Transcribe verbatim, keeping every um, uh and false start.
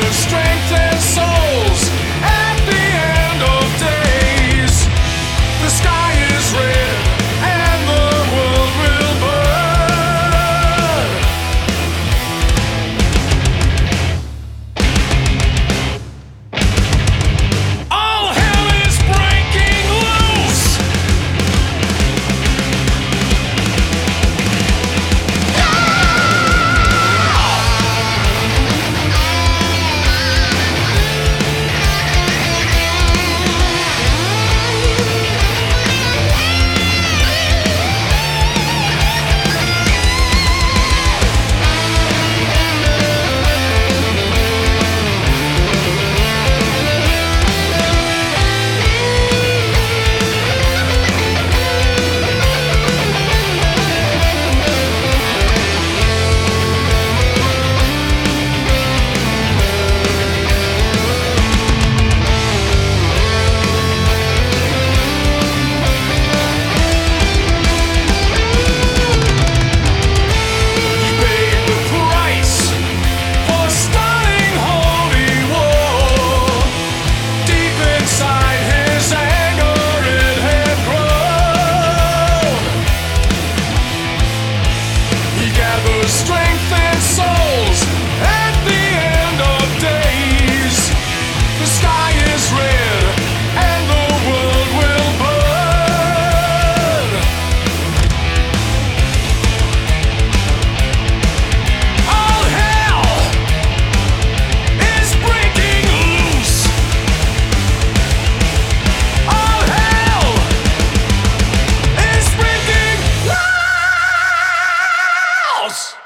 strength and souls at the end of days. The sky is red and the world will burn. All hell is breaking loose. Strength and souls at the end of days. The sky is red and the world will burn. All hell is breaking loose. All hell is breaking loose.